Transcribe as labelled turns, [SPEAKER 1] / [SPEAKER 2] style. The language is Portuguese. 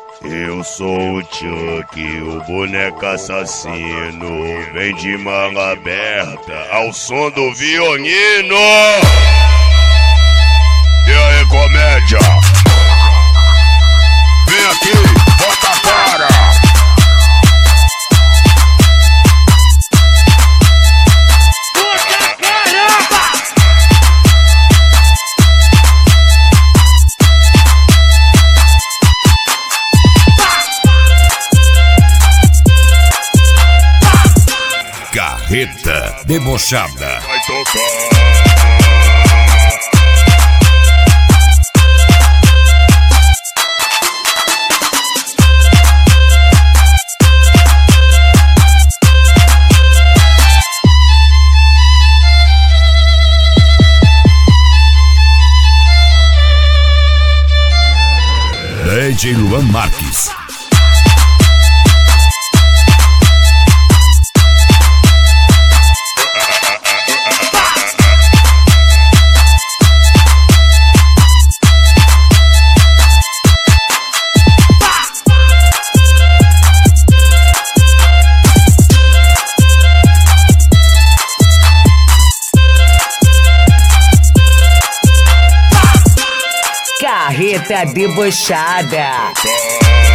[SPEAKER 1] Eu sou o Chuck, o boneco assassino. Vem de manga aberta ao som do violino. E aí, comédia? Vem aqui, bota a cara.
[SPEAKER 2] Carreta debochada.
[SPEAKER 1] Vai tocar.
[SPEAKER 2] DJ Luan Marques.
[SPEAKER 3] Carreta debochada.